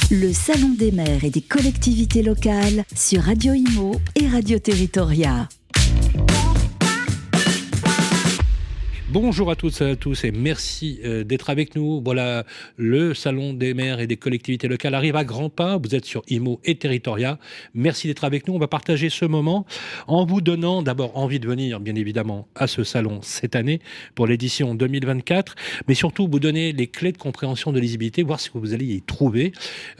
Le Salon des maires et des collectivités locales sur Radio Imo et Radio Territoria. Bonjour à toutes et à tous et merci d'être avec nous. Voilà, le Salon des maires et des collectivités locales arrive à grands pas. Vous êtes sur Imo et Territoria. Merci d'être avec nous. On va partager ce moment en vous donnant d'abord envie de venir, bien évidemment, à ce salon cette année pour l'édition 2024, mais surtout vous donner les clés de compréhension de lisibilité, voir ce que vous allez y trouver.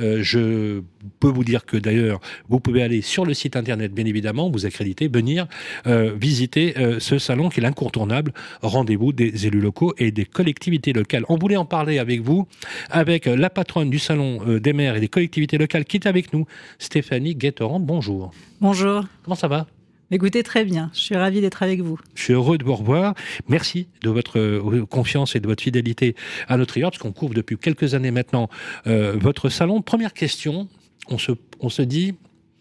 Je peux vous dire que d'ailleurs, vous pouvez aller sur le site internet, bien évidemment, vous accréditer, venir visiter ce salon qui est l'incontournable rendez-vous des élus locaux et des collectivités locales. On voulait en parler avec vous, avec la patronne du Salon des maires et des collectivités locales qui est avec nous, Stéphanie Guetterand. Bonjour. Bonjour. Comment ça va ? Écoutez, très bien. Je suis ravie d'être avec vous. Je suis heureux de vous revoir. Merci de votre confiance et de votre fidélité à notre égard, parce qu'on couvre depuis quelques années maintenant votre salon. Première question, on se dit,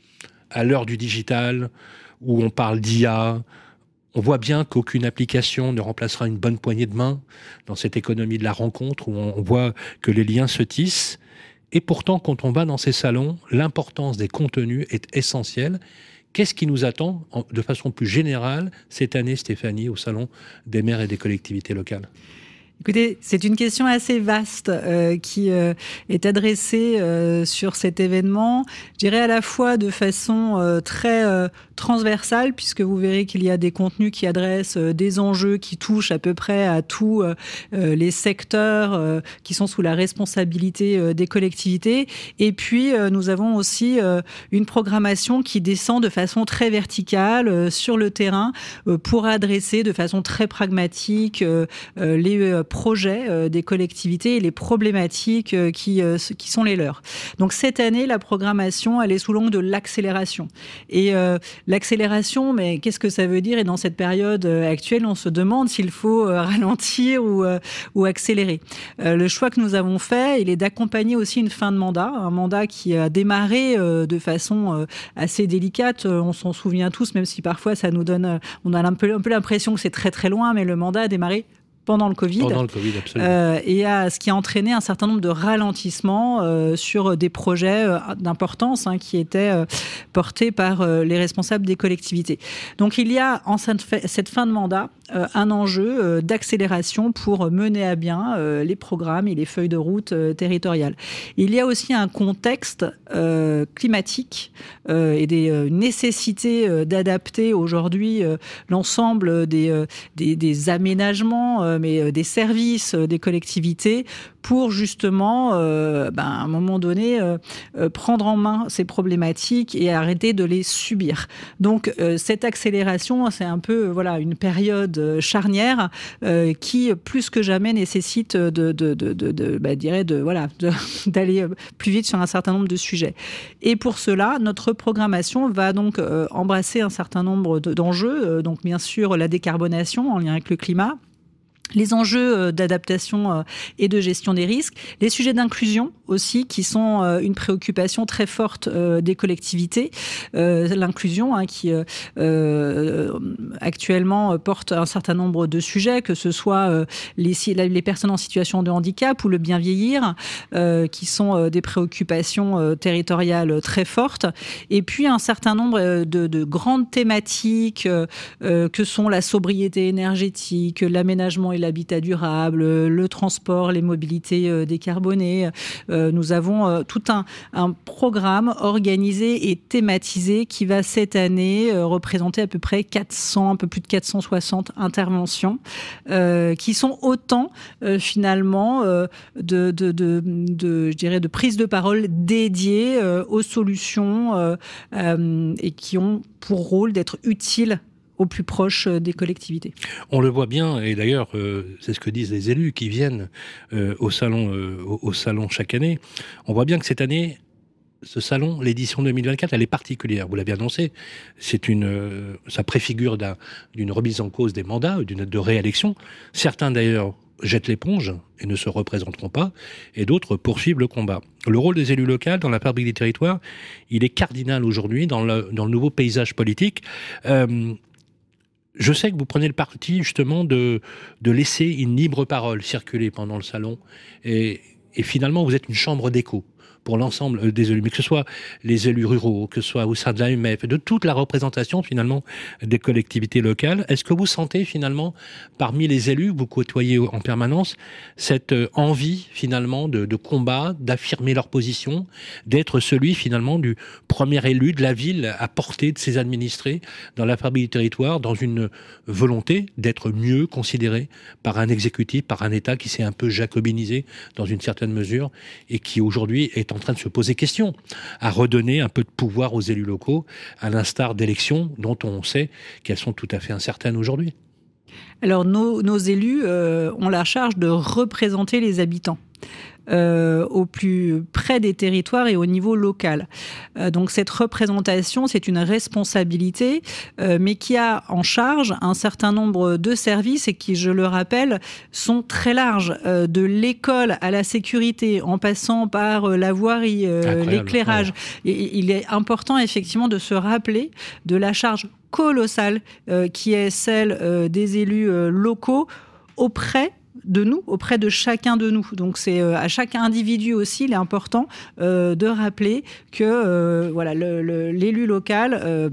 à l'heure du digital, où on parle d'IA, on voit bien qu'aucune application ne remplacera une bonne poignée de main dans cette économie de la rencontre où on voit que les liens se tissent. Et pourtant, quand on va dans ces salons, l'importance des contenus est essentielle. Qu'est-ce qui nous attend de façon plus générale cette année, Stéphanie, au Salon des maires et des collectivités locales ? Écoutez, c'est une question assez vaste qui est adressée sur cet événement, je dirais à la fois de façon très transversale, puisque vous verrez qu'il y a des contenus qui adressent des enjeux qui touchent à peu près à tous les secteurs qui sont sous la responsabilité des collectivités. Et puis, nous avons aussi une programmation qui descend de façon très verticale sur le terrain pour adresser de façon très pragmatique les projets des collectivités et les problématiques qui sont les leurs. Donc cette année, la programmation, elle est sous l'angle de l'accélération. Et l'accélération, mais qu'est-ce que ça veut dire ? Et dans cette période actuelle, on se demande s'il faut ralentir ou accélérer. Le choix que nous avons fait, il est d'accompagner aussi une fin de mandat, un mandat qui a démarré de façon assez délicate. On s'en souvient tous, même si parfois ça nous donne, on a un peu l'impression que c'est très très loin, mais le mandat a démarré pendant le Covid. Pendant le Covid, absolument. Et ce qui a entraîné un certain nombre de ralentissements sur des projets d'importance qui étaient portés par les responsables des collectivités. Donc il y a en cette fin de mandat un enjeu d'accélération pour mener à bien les programmes et les feuilles de route territoriales. Il y a aussi un contexte climatique et des nécessités d'adapter aujourd'hui l'ensemble des aménagements mais des services des collectivités pour justement, à un moment donné, prendre en main ces problématiques et arrêter de les subir. Donc, cette accélération, c'est un peu une période charnière qui, plus que jamais, nécessite d'aller plus vite sur un certain nombre de sujets. Et pour cela, notre programmation va donc embrasser un certain nombre d'enjeux. Donc, bien sûr, la décarbonation en lien avec le climat, les enjeux d'adaptation et de gestion des risques, les sujets d'inclusion aussi qui sont une préoccupation très forte des collectivités. L'inclusion qui actuellement porte un certain nombre de sujets, que ce soit les personnes en situation de handicap ou le bien vieillir, qui sont des préoccupations territoriales très fortes. Et puis un certain nombre de grandes thématiques que sont la sobriété énergétique, l'aménagement et l'habitat durable, le transport, les mobilités décarbonées. Nous avons tout un programme organisé et thématisé qui va cette année représenter à peu près un peu plus de 460 interventions qui sont autant finalement de prise de parole dédiées aux solutions et qui ont pour rôle d'être utiles au plus proche des collectivités. On le voit bien, et d'ailleurs, c'est ce que disent les élus qui viennent au salon chaque année. On voit bien que cette année, ce salon, l'édition 2024, elle est particulière. Vous l'avez annoncé. Ça préfigure d'une remise en cause des mandats, de réélection. Certains, d'ailleurs, jettent l'éponge et ne se représenteront pas, et d'autres poursuivent le combat. Le rôle des élus locaux dans la fabrique des territoires, il est cardinal aujourd'hui dans le nouveau paysage politique. Je sais que vous prenez le parti justement de laisser une libre parole circuler pendant le salon et finalement vous êtes une chambre d'écho pour l'ensemble des élus, mais que ce soit les élus ruraux, que ce soit au sein de l'AMF, de toute la représentation finalement des collectivités locales. Est-ce que vous sentez finalement parmi les élus, vous côtoyez en permanence, cette envie finalement de combat, d'affirmer leur position, d'être celui finalement du premier élu de la ville à portée de ses administrés dans la fabrique du territoire, dans une volonté d'être mieux considéré par un exécutif, par un État qui s'est un peu jacobinisé dans une certaine mesure et qui aujourd'hui est en train de se poser question à redonner un peu de pouvoir aux élus locaux, à l'instar d'élections dont on sait qu'elles sont tout à fait incertaines aujourd'hui. Alors nos élus ont la charge de représenter les habitants. Au plus près des territoires et au niveau local. Donc cette représentation, c'est une responsabilité, mais qui a en charge un certain nombre de services et qui, je le rappelle, sont très larges, de l'école à la sécurité, en passant par la voirie, l'éclairage. Et il est important effectivement de se rappeler de la charge colossale qui est celle des élus locaux auprès de nous, auprès de chacun de nous. Donc c'est à chaque individu aussi, il est important de rappeler que l'élu local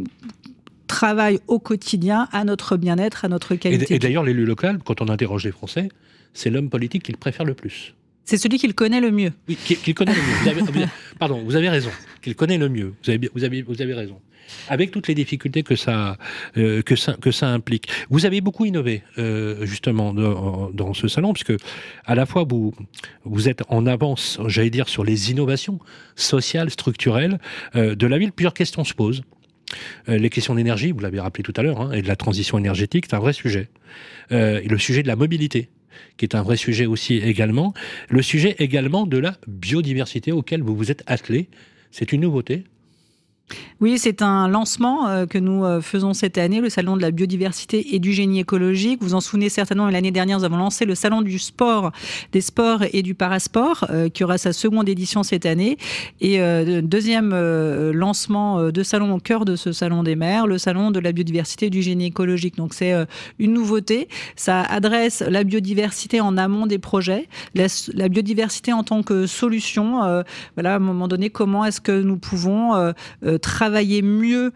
travaille au quotidien à notre bien-être, à notre qualité. Et d'ailleurs, l'élu local, quand on interroge les Français, c'est l'homme politique qu'il préfère le plus. C'est celui qu'il connaît le mieux. Oui, qu'il connaît le mieux. Vous avez raison. Qu'il connaît le mieux. Vous avez raison. Avec toutes les difficultés que ça implique. Vous avez beaucoup innové, justement, dans ce salon, puisque à la fois vous êtes en avance, j'allais dire, sur les innovations sociales, structurelles de la ville. Plusieurs questions se posent. Les questions d'énergie, vous l'avez rappelé tout à l'heure, et de la transition énergétique, c'est un vrai sujet. Et le sujet de la mobilité, qui est un vrai sujet aussi également. Le sujet également de la biodiversité auquel vous vous êtes attelé. C'est une nouveauté. Oui, c'est un lancement que nous faisons cette année, le Salon de la biodiversité et du génie écologique. Vous en souvenez certainement, l'année dernière, nous avons lancé le Salon du sport, des sports et du parasport, qui aura sa seconde édition cette année. Et deuxième lancement de salon au cœur de ce Salon des maires, le Salon de la biodiversité et du génie écologique. Donc c'est une nouveauté. Ça adresse la biodiversité en amont des projets, la biodiversité en tant que solution. À un moment donné, comment est-ce que nous pouvons travailler mieux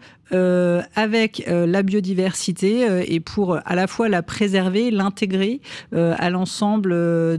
avec la biodiversité et pour à la fois la préserver, l'intégrer à l'ensemble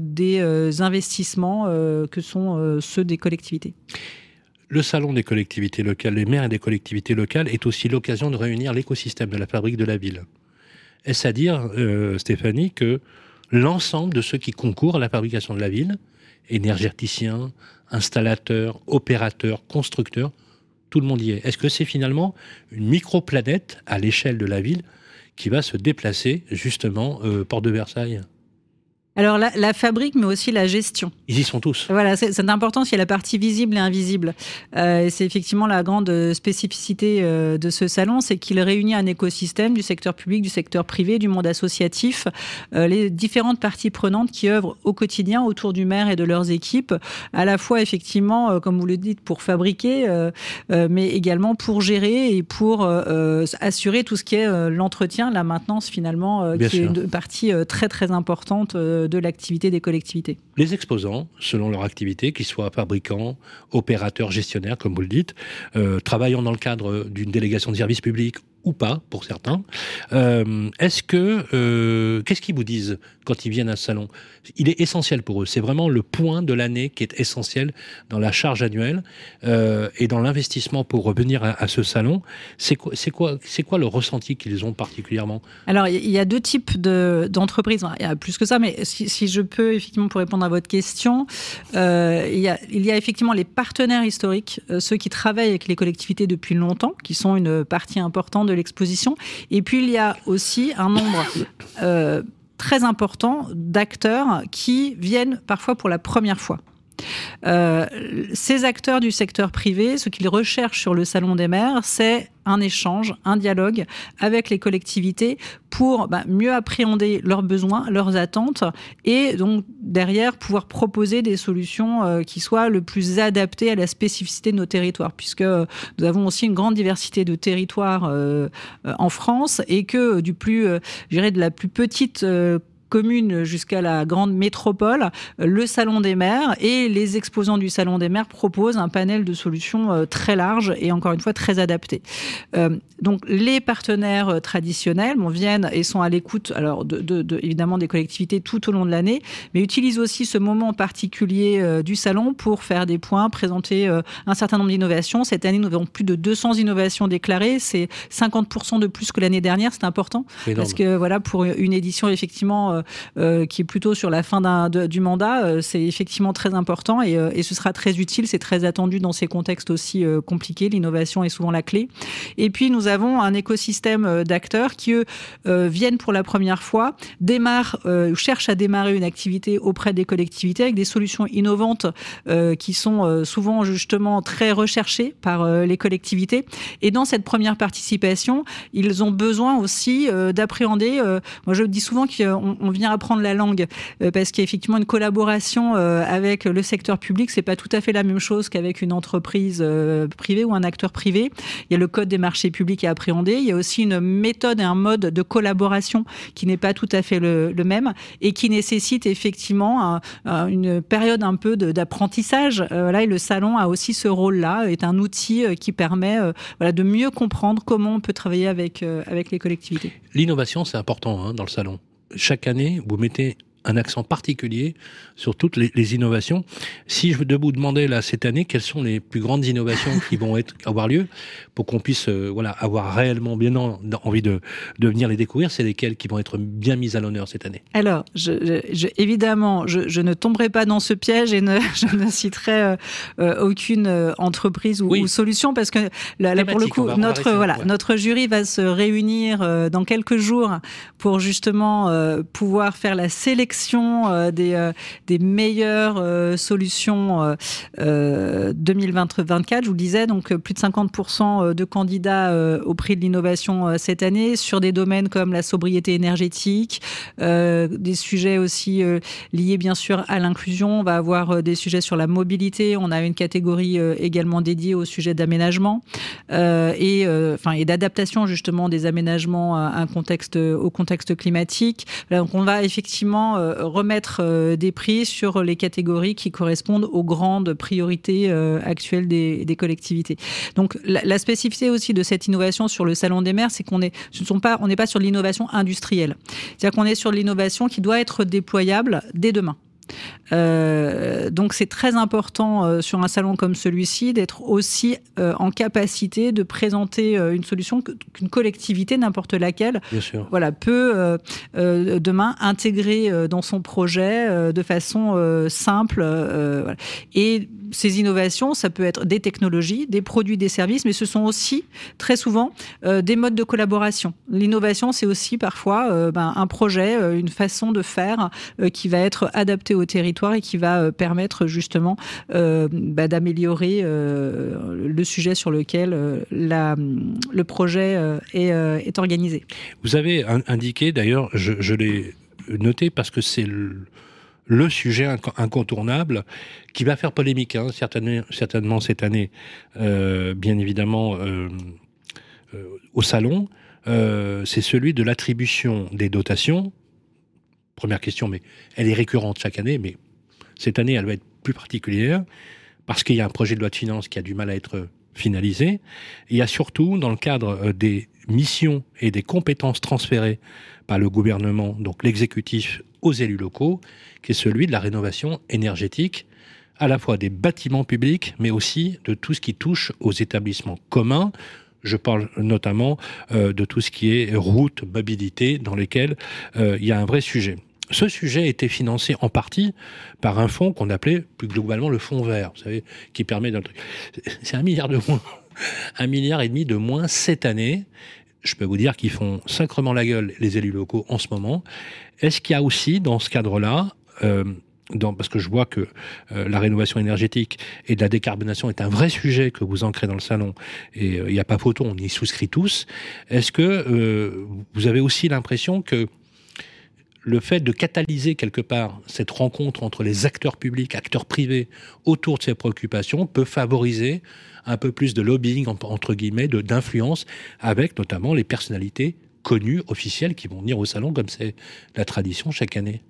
des investissements que sont ceux des collectivités. Le salon des collectivités locales, les maires et des collectivités locales, est aussi l'occasion de réunir l'écosystème de la fabrique de la ville. Est-ce à dire, Stéphanie, que l'ensemble de ceux qui concourent à la fabrication de la ville, énergéticiens, installateurs, opérateurs, constructeurs, tout le monde y est. Est-ce que c'est finalement une micro-planète à l'échelle de la ville qui va se déplacer justement porte de Versailles ? Alors la fabrique, mais aussi la gestion. Ils y sont tous. Voilà, c'est important, il y a la partie visible et invisible. C'est effectivement la grande spécificité de ce salon, c'est qu'il réunit un écosystème du secteur public, du secteur privé, du monde associatif, les différentes parties prenantes qui œuvrent au quotidien autour du maire et de leurs équipes, à la fois effectivement, comme vous le dites, pour fabriquer, mais également pour gérer et pour assurer tout ce qui est l'entretien, la maintenance finalement, qui est une partie très très importante de l'activité des collectivités. Les exposants, selon leur activité, qu'ils soient fabricants, opérateurs, gestionnaires, comme vous le dites, travaillant dans le cadre d'une délégation de service public ou pas, pour certains, qu'est-ce qu'ils vous disent quand ils viennent à ce salon ? Il est essentiel pour eux. C'est vraiment le point de l'année qui est essentiel dans la charge annuelle et dans l'investissement pour revenir à ce salon. C'est quoi le ressenti qu'ils ont particulièrement ? Alors, il y a deux types d'entreprises. Il y a plus que ça, mais si je peux, effectivement, pour répondre à votre question, il y a effectivement les partenaires historiques, ceux qui travaillent avec les collectivités depuis longtemps, qui sont une partie importante de l'exposition. Et puis, il y a aussi un nombre très important d'acteurs qui viennent parfois pour la première fois. Ces acteurs du secteur privé, ce qu'ils recherchent sur le Salon des maires, c'est un échange, un dialogue avec les collectivités pour mieux appréhender leurs besoins, leurs attentes et donc derrière pouvoir proposer des solutions qui soient le plus adaptées à la spécificité de nos territoires, puisque nous avons aussi une grande diversité de territoires en France et que de la plus petite communes jusqu'à la grande métropole, le Salon des maires et les exposants du Salon des maires proposent un panel de solutions très large et encore une fois très adapté. Donc les partenaires traditionnels viennent et sont à l'écoute alors évidemment des collectivités tout au long de l'année, mais utilisent aussi ce moment particulier du salon pour faire des points, présenter un certain nombre d'innovations. Cette année, nous avons plus de 200 innovations déclarées, c'est 50% de plus que l'année dernière, c'est important parce que voilà, pour une édition effectivement qui est plutôt sur la fin du mandat, c'est effectivement très important et ce sera très utile, c'est très attendu dans ces contextes aussi compliqués. L'innovation est souvent la clé. Et puis nous avons un écosystème d'acteurs qui eux viennent pour la première fois, cherchent à démarrer une activité auprès des collectivités avec des solutions innovantes qui sont souvent justement très recherchées par les collectivités. Et dans cette première participation, ils ont besoin aussi d'appréhender. Moi, je dis souvent qu'on vient apprendre la langue parce qu'il y a effectivement une collaboration avec le secteur public. C'est pas tout à fait la même chose qu'avec une entreprise privée ou un acteur privé. Il y a le code des marchés publics à appréhender. Il y a aussi une méthode et un mode de collaboration qui n'est pas tout à fait le même et qui nécessite effectivement une période un peu d'apprentissage. Là, et le salon a aussi ce rôle-là, est un outil qui permet de mieux comprendre comment on peut travailler avec les collectivités. L'innovation, c'est important dans le salon. Chaque année, vous mettez un accent particulier sur toutes les innovations. Si je devais vous demander là cette année quelles sont les plus grandes innovations qui vont avoir lieu pour qu'on puisse avoir réellement bien envie de venir les découvrir, c'est lesquelles qui vont être bien mises à l'honneur cette année? Alors, évidemment, je ne tomberai pas dans ce piège et je ne citerai aucune entreprise ou solution parce que là pour le coup, notre jury va se réunir dans quelques jours pour justement pouvoir faire la sélection des meilleures solutions 2024. Je vous le disais, donc plus de 50% de candidats au prix de l'innovation cette année sur des domaines comme la sobriété énergétique, des sujets aussi liés bien sûr à l'inclusion. On va avoir des sujets sur la mobilité. On a une catégorie également dédiée au sujet d'aménagement et d'adaptation justement des aménagements au contexte climatique. Donc on va effectivement remettre des prix sur les catégories qui correspondent aux grandes priorités actuelles des collectivités. Donc la spécificité aussi de cette innovation sur le Salon des maires, c'est qu'on n'est pas sur l'innovation industrielle. C'est-à-dire qu'on est sur l'innovation qui doit être déployable dès demain. Donc c'est très important sur un salon comme celui-ci d'être aussi en capacité de présenter une solution qu'une collectivité, n'importe laquelle, peut demain intégrer dans son projet de façon simple. Et ces innovations, ça peut être des technologies, des produits, des services, mais ce sont aussi très souvent des modes de collaboration. L'innovation, c'est aussi parfois un projet, une façon de faire qui va être adaptée au territoire et qui va permettre justement d'améliorer le sujet sur lequel le projet est organisé. Vous avez indiqué, d'ailleurs, je l'ai noté parce que c'est le sujet incontournable qui va faire polémique, certainement cette année, bien évidemment, au salon. C'est celui de l'attribution des dotations. Première question, mais elle est récurrente chaque année, mais cette année, elle va être plus particulière parce qu'il y a un projet de loi de finances qui a du mal à être finalisé. Et il y a surtout, dans le cadre des missions et des compétences transférées par le gouvernement, donc l'exécutif, aux élus locaux, qui est celui de la rénovation énergétique, à la fois des bâtiments publics, mais aussi de tout ce qui touche aux établissements communs. Je parle notamment de tout ce qui est route, mobilité, dans lesquels il y a un vrai sujet. Ce sujet a été financé en partie par un fonds qu'on appelait plus globalement le fonds vert, vous savez, qui permet d'un truc. C'est 1 milliard de moins, 1,5 milliard de moins cette année. Je peux vous dire qu'ils font sacrément la gueule, les élus locaux, en ce moment. Est-ce qu'il y a aussi, dans ce cadre-là, parce que je vois que la rénovation énergétique et de la décarbonation est un vrai sujet que vous ancrez dans le salon, et il n'y a pas photo, on y souscrit tous. Est-ce que vous avez aussi l'impression que le fait de catalyser quelque part cette rencontre entre les acteurs publics, acteurs privés, autour de ces préoccupations, peut favoriser un peu plus de lobbying, entre guillemets, d'influence, avec notamment les personnalités connus, officiels, qui vont venir au salon, comme c'est la tradition chaque année.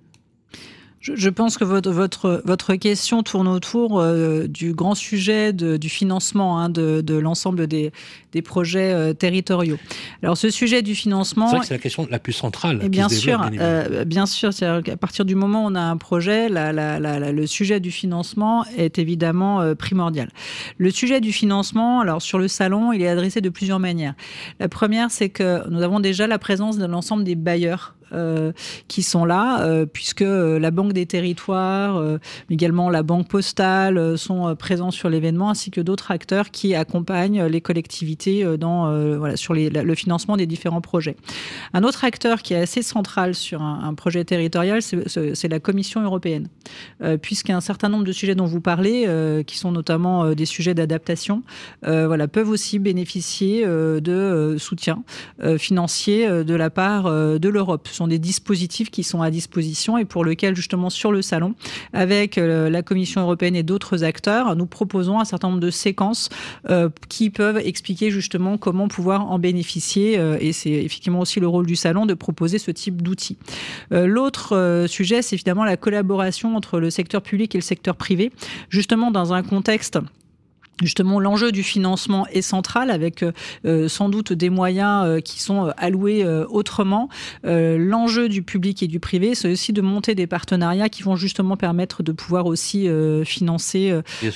Je pense que votre question tourne autour du grand sujet du financement de l'ensemble des projets territoriaux. Alors ce sujet du financement... C'est vrai que c'est la question la plus centrale. Et bien sûr, c'est-à-dire qu'à partir du moment où on a un projet, le sujet du financement est évidemment primordial. Le sujet du financement, alors sur le salon, il est adressé de plusieurs manières. La première, c'est que nous avons déjà la présence de l'ensemble des bailleurs qui sont là, puisque la Banque des Territoires, également la Banque Postale sont présents sur l'événement, ainsi que d'autres acteurs qui accompagnent les collectivités sur le financement des différents projets. Un autre acteur qui est assez central sur un projet territorial, c'est la Commission européenne, puisqu'un certain nombre de sujets dont vous parlez, qui sont notamment des sujets d'adaptation, peuvent aussi bénéficier de soutien financier de la part de l'Europe. Ce sont des dispositifs qui sont à disposition et pour lesquels, justement, sur le salon, avec la Commission européenne et d'autres acteurs, nous proposons un certain nombre de séquences qui peuvent expliquer justement comment pouvoir en bénéficier. Et c'est effectivement aussi le rôle du salon de proposer ce type d'outils. L'autre sujet, c'est évidemment la collaboration entre le secteur public et le secteur privé, justement dans un contexte... Justement, l'enjeu du financement est central avec sans doute des moyens qui sont alloués autrement. L'enjeu du public et du privé, c'est aussi de monter des partenariats qui vont justement permettre de pouvoir aussi financer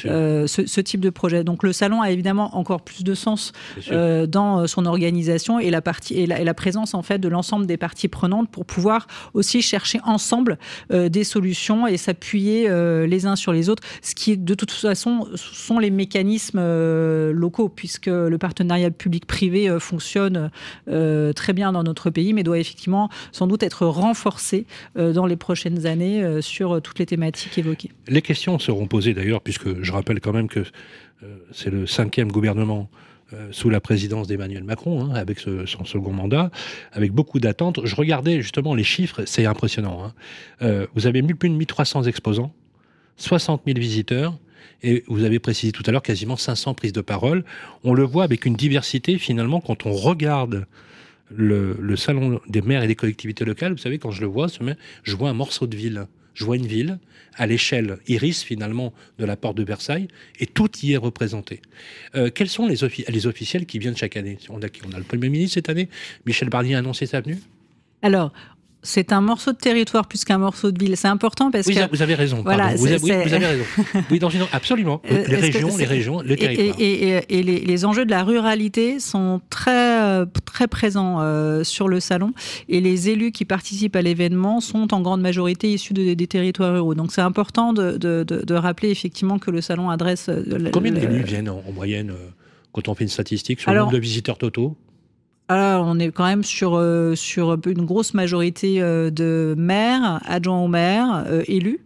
ce type de projet. Donc le salon a évidemment encore plus de sens dans son organisation et la présence en fait de l'ensemble des parties prenantes pour pouvoir aussi chercher ensemble des solutions et s'appuyer les uns sur les autres. Ce qui, de toute façon, sont les mécanismes locaux, puisque le partenariat public-privé fonctionne très bien dans notre pays, mais doit effectivement sans doute être renforcé dans les prochaines années sur toutes les thématiques évoquées. Les questions seront posées d'ailleurs, puisque je rappelle quand même que c'est le 5e gouvernement sous la présidence d'Emmanuel Macron, avec son second mandat, avec beaucoup d'attentes. Je regardais justement les chiffres, c'est impressionnant. Vous avez plus de 1300 exposants, 60 000 visiteurs, et vous avez précisé tout à l'heure quasiment 500 prises de parole. On le voit avec une diversité, finalement, quand on regarde le salon des maires et des collectivités locales. Vous savez, quand je le vois, je vois un morceau de ville. Je vois une ville à l'échelle Iris, finalement, de la porte de Versailles, et tout y est représenté. Quels sont les officiels qui viennent chaque année ? On a le Premier ministre cette année. Michel Barnier a annoncé sa venue. Alors... C'est un morceau de territoire plus qu'un morceau de ville. C'est important parce que... Vous avez raison. Voilà, vous avez raison. Oui, absolument. Les régions, le territoire. Et les enjeux de la ruralité sont très, très présents sur le salon. Et les élus qui participent à l'événement sont en grande majorité issus des territoires ruraux. Donc c'est important de rappeler effectivement que le salon adresse... Combien d'élus viennent en moyenne quand on fait une statistique sur le nombre de visiteurs totaux ? Alors, on est quand même sur une grosse majorité de maires, adjoints aux maires, élus.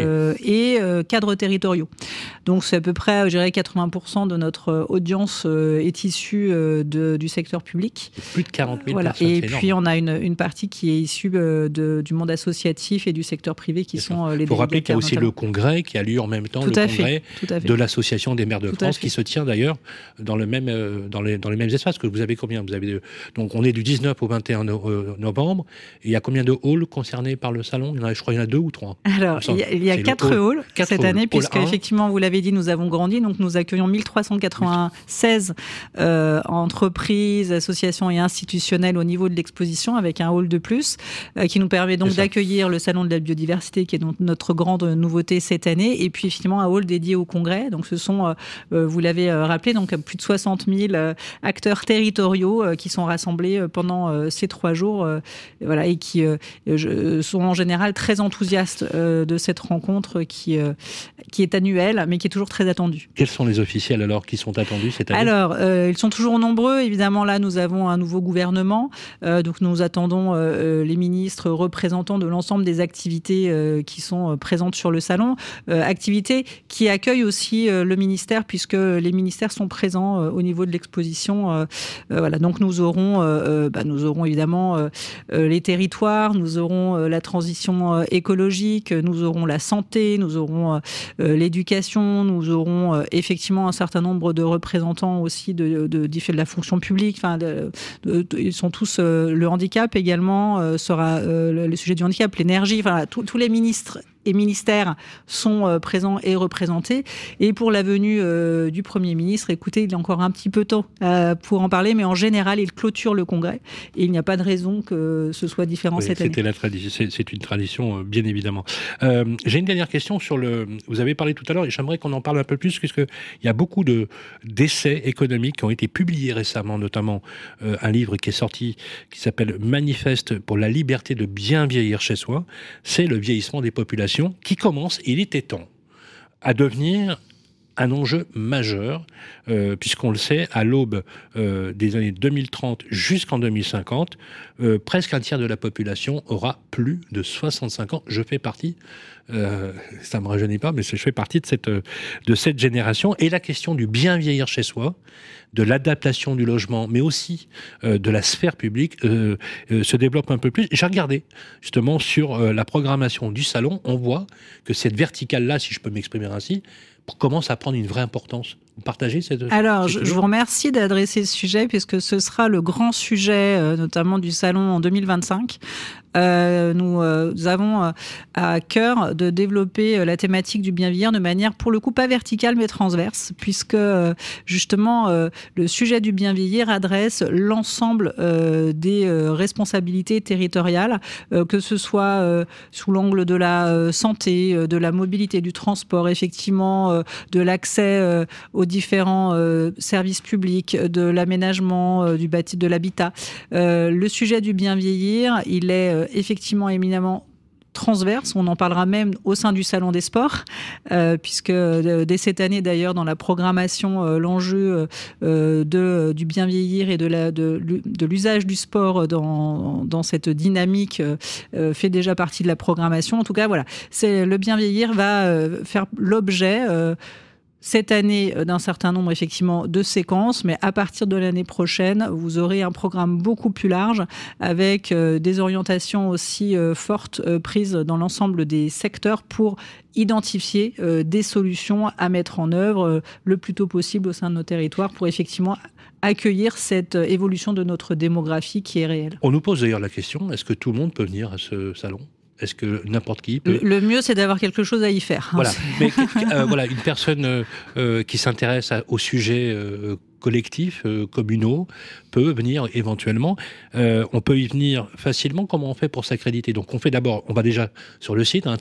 Et cadres territoriaux. Donc c'est à peu près, je dirais, 80% de notre audience est issue du secteur public. Plus de 40 000 personnes, et c'est puis énorme. on a une partie qui est issue du monde associatif et du secteur privé qui sont les délégataires. Il faut rappeler qu'il y a aussi le congrès qui a lieu en même temps, congrès de l'Association des maires de France, qui se tient d'ailleurs dans les mêmes espaces. Que vous avez combien ? Donc on est du 19 au 21 novembre. Et il y a combien de halls concernés par le salon ? Je crois qu'il y en a 2 ou 3. Alors, il y a 4 halls cette année, puisque effectivement, vous l'avez dit, nous avons grandi. Donc, nous accueillons 1396 entreprises, associations et institutionnelles au niveau de l'exposition, avec un hall de plus, qui nous permet donc d'accueillir le Salon de la biodiversité, qui est donc notre grande nouveauté cette année. Et puis, effectivement, un hall dédié au congrès. Donc, ce sont, vous l'avez rappelé, donc plus de 60 000 acteurs territoriaux qui sont rassemblés pendant ces 3 jours, et qui sont en général très enthousiastes de cette rencontre qui est annuelle, mais qui est toujours très attendue. Quels sont les officiels alors qui sont attendus cette année ? Alors, ils sont toujours nombreux. Évidemment, là, nous avons un nouveau gouvernement. Donc, nous attendons les ministres représentants de l'ensemble des activités qui sont présentes sur le salon. Activités qui accueillent aussi le ministère, puisque les ministères sont présents au niveau de l'exposition. Donc, nous aurons évidemment les territoires, nous aurons la transition écologique, nous aurons la santé, nous aurons l'éducation, nous aurons effectivement un certain nombre de représentants aussi de la fonction publique. Enfin, ils sont tous le handicap également sera le sujet du handicap, l'énergie. Enfin, tous les ministres et ministères sont présents et représentés. Et pour la venue du Premier ministre, écoutez, il est encore un petit peu tôt pour en parler, mais en général, il clôture le congrès et il n'y a pas de raison que ce soit différent cette année. C'est une tradition, bien évidemment. J'ai une dernière question sur vous avez parlé tout à l'heure, et j'aimerais qu'on en parle un peu plus, puisqu'il y a beaucoup d'essais économiques qui ont été publiés récemment, notamment un livre qui est sorti, qui s'appelle « Manifeste pour la liberté de bien vieillir chez soi ». C'est le vieillissement des populations qui commence, il était temps, à devenir un enjeu majeur, puisqu'on le sait, à l'aube des années 2030 jusqu'en 2050, presque un tiers de la population aura plus de 65 ans. Je fais partie, ça ne me rajeunit pas, mais je fais partie de cette génération. Et la question du bien vieillir chez soi, de l'adaptation du logement, mais aussi de la sphère publique, se développe un peu plus. J'ai regardé justement sur la programmation du salon, on voit que cette verticale-là, si je peux m'exprimer ainsi, commence à prendre une vraie importance. Vous partagez cette... Alors, je vous remercie d'adresser ce sujet, puisque ce sera le grand sujet, notamment du salon en 2025. Nous avons à cœur de développer la thématique du bien vieillir de manière, pour le coup, pas verticale, mais transverse, puisque justement, le sujet du bien vieillir adresse l'ensemble des responsabilités territoriales, que ce soit sous l'angle de la santé, de la mobilité, du transport, effectivement, de l'accès aux différents services publics, de l'aménagement, de l'habitat. Le sujet du bien vieillir, il est effectivement éminemment transverse. On en parlera même au sein du Salon des Sports, puisque dès cette année, d'ailleurs, dans la programmation, l'enjeu du bien vieillir et de l'usage du sport dans cette dynamique fait déjà partie de la programmation. En tout cas, voilà, le bien vieillir va faire l'objet cette année d'un certain nombre effectivement de séquences, mais à partir de l'année prochaine, vous aurez un programme beaucoup plus large avec des orientations aussi fortes prises dans l'ensemble des secteurs pour identifier des solutions à mettre en œuvre le plus tôt possible au sein de nos territoires pour effectivement accueillir cette évolution de notre démographie qui est réelle. On nous pose d'ailleurs la question, est-ce que tout le monde peut venir à ce salon ? Est-ce que n'importe qui peut... Le mieux, c'est d'avoir quelque chose à y faire. Voilà, mais voilà, une personne qui s'intéresse au sujet collectifs, communaux, peut venir éventuellement. On peut y venir facilement. Comment on fait pour s'accréditer ? Donc on fait d'abord, on va déjà sur le site,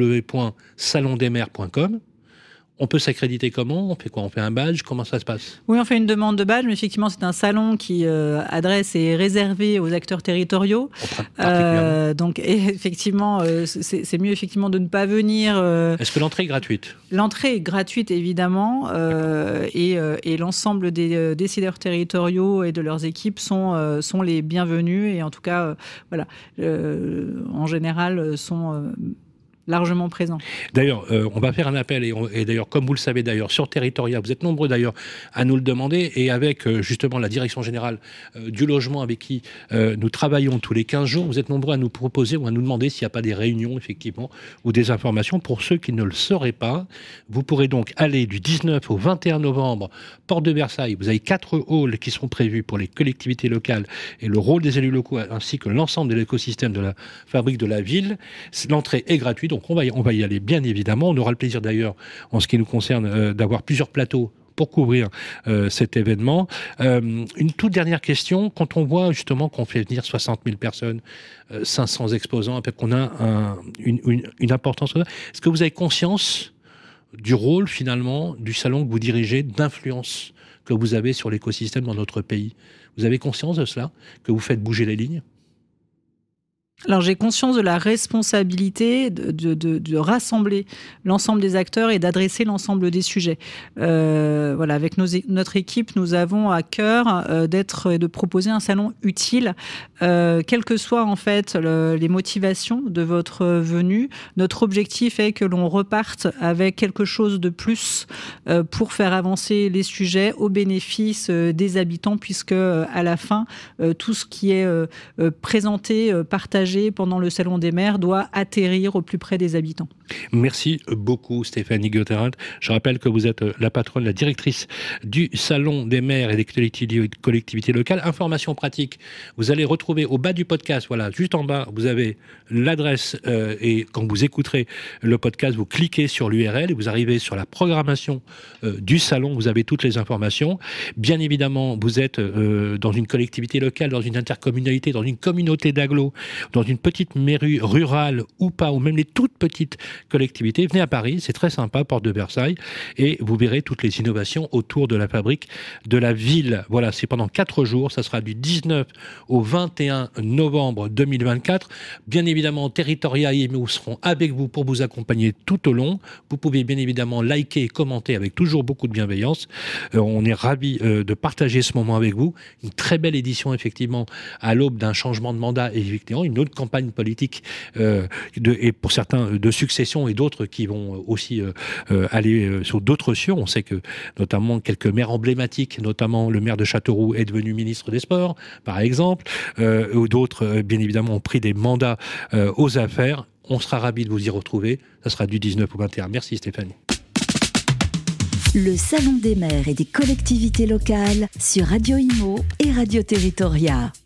www.salondesmaires.com. On peut s'accréditer comment ? On fait quoi ? On fait un badge ? Comment ça se passe ? Oui, on fait une demande de badge, mais effectivement, c'est un salon qui adresse et est réservé aux acteurs territoriaux. Donc, effectivement, c'est mieux effectivement de ne pas venir. Est-ce que l'entrée est gratuite ? L'entrée est gratuite, évidemment, et l'ensemble des décideurs territoriaux et de leurs équipes sont les bienvenus, et en tout cas, voilà, en général, sont largement présent. D'ailleurs, on va faire un appel, et d'ailleurs, comme vous le savez d'ailleurs, sur Territoria, vous êtes nombreux d'ailleurs à nous le demander, et avec justement la Direction Générale du Logement avec qui nous travaillons tous les 15 jours, vous êtes nombreux à nous proposer ou à nous demander s'il n'y a pas des réunions, effectivement, ou des informations. Pour ceux qui ne le sauraient pas, vous pourrez donc aller du 19 au 21 novembre, Porte de Versailles. Vous avez 4 halls qui sont prévus pour les collectivités locales et le rôle des élus locaux, ainsi que l'ensemble de l'écosystème de la fabrique de la ville. L'entrée est gratuite. Donc on va y aller, bien évidemment. On aura le plaisir d'ailleurs, en ce qui nous concerne, d'avoir plusieurs plateaux pour couvrir cet événement. Une toute dernière question. Quand on voit justement qu'on fait venir 60 000 personnes, 500 exposants, qu'on a une importance, est-ce que vous avez conscience du rôle finalement du salon que vous dirigez, d'influence que vous avez sur l'écosystème dans notre pays ? Vous avez conscience de cela, que vous faites bouger les lignes ? Alors j'ai conscience de la responsabilité de rassembler l'ensemble des acteurs et d'adresser l'ensemble des sujets. Voilà, avec notre équipe, nous avons à cœur de proposer un salon utile, quelles que soient en fait les motivations de votre venue. Notre objectif est que l'on reparte avec quelque chose de plus pour faire avancer les sujets au bénéfice des habitants, puisque à la fin, tout ce qui est présenté, partagé pendant le Salon des maires doit atterrir au plus près des habitants. Merci beaucoup Stéphanie Gotterin. Je rappelle que vous êtes la patronne, la directrice du Salon des maires et des collectivités locales. Information pratique, vous allez retrouver au bas du podcast, voilà, juste en bas, vous avez l'adresse et quand vous écouterez le podcast, vous cliquez sur l'URL et vous arrivez sur la programmation du salon, vous avez toutes les informations. Bien évidemment, vous êtes dans une collectivité locale, dans une intercommunalité, dans une communauté d'agglos, dans une petite mairie rurale ou pas, ou même les toutes petites collectivités, venez à Paris, c'est très sympa, porte de Versailles, et vous verrez toutes les innovations autour de la fabrique de la ville. Voilà, c'est pendant 4 jours, ça sera du 19 au 21 novembre 2024. Bien évidemment, Territoria et IMO seront avec vous pour vous accompagner tout au long. Vous pouvez bien évidemment liker et commenter avec toujours beaucoup de bienveillance. On est ravis de partager ce moment avec vous. Une très belle édition, effectivement, à l'aube d'un changement de mandat et effectivement une autre campagne politique et pour certains de succession et d'autres qui vont aussi aller sur d'autres cieux. On sait que notamment quelques maires emblématiques, notamment le maire de Châteauroux est devenu ministre des Sports, par exemple, ou d'autres, bien évidemment, ont pris des mandats aux affaires. On sera ravis de vous y retrouver. Ça sera du 19 au 21. Merci Stéphanie. Le Salon des maires et des collectivités locales sur Radio Imo et Radio Territoria.